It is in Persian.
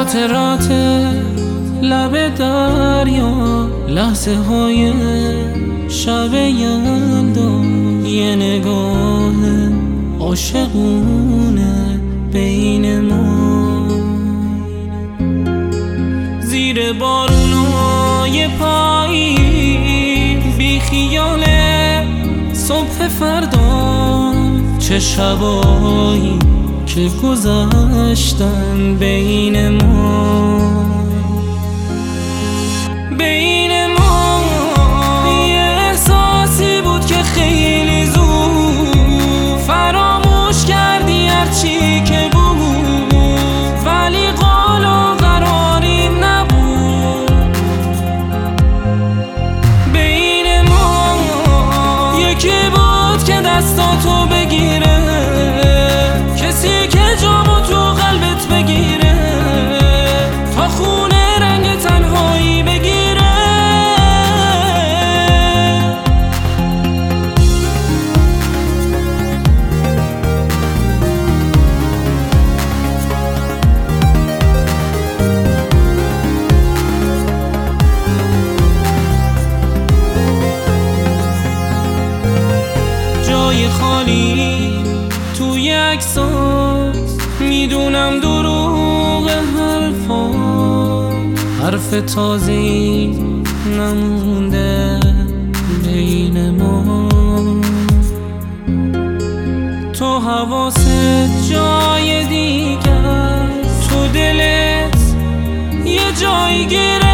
خاطرات لب دریا، لحظه های شب یلدا، یه نگاه عاشقونه بین ما. زیر بارونای پاییز بی خیال صبح فردا، چه شبایی که گذشتن بین ما. بین ما یه احساسی بود که خیلی زود فراموش کردی هرچی که بود، ولی قول و قراریم نبود. بین ما یکی بود که دستاتو بگیره، کسی که جامو تو قلبت بگیره، تا خونه رنگ تنهایی بگیره. جای خالی توی عکسات، میدونم دروغ حرف تازه‌ای نمونده بین ما. تو حواست جای دیگر، تو دلت یه جایی گیره.